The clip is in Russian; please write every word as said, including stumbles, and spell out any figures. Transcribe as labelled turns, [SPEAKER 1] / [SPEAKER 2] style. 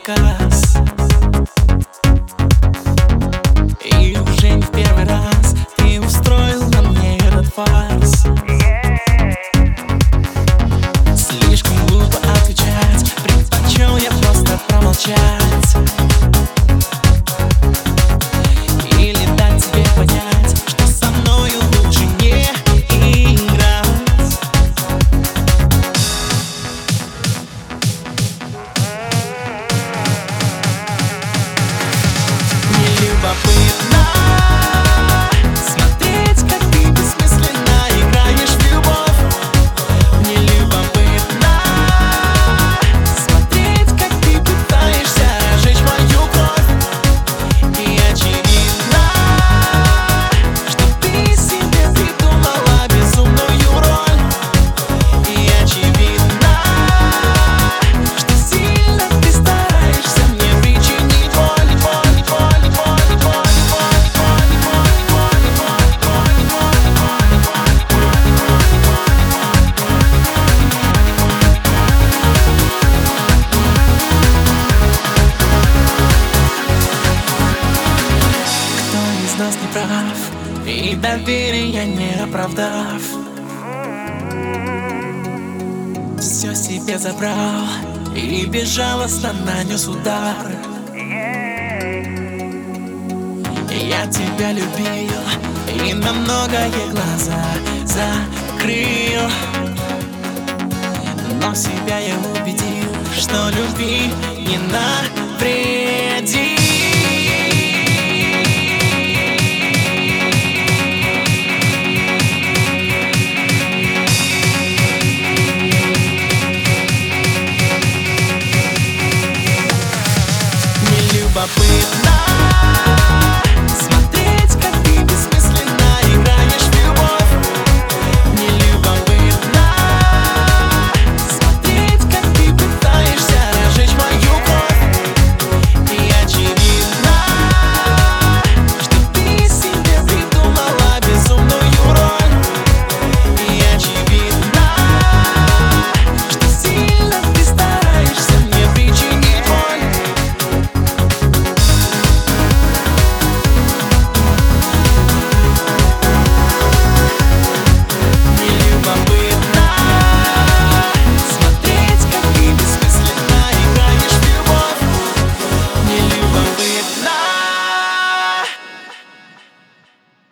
[SPEAKER 1] отказ. И уже не в первый раз ты устроил на мне этот фарс. Слишком глупо отвечать, предпочел я просто промолчать. Или дать тебе понять, что со мною лучше не играть. Мне любопытно смотреть, как ты бессмысленно играешь в любовь. Мне любопытно смотреть, как ты пытаешься разжечь мою кровь. И очевидно, что ты себе придумала безумную роль. И очевидно, что сильно ты стараешься мне причинить боль, боль, боль, боль, боль, боль, боль, боль, боль, боль, Кто из нас не прав и доверия не оправдав, все себе забрал и безжалостно нанес удар. Я тебя любил и на многое глаза закрыл, но себя я убедил, что любви не навредил.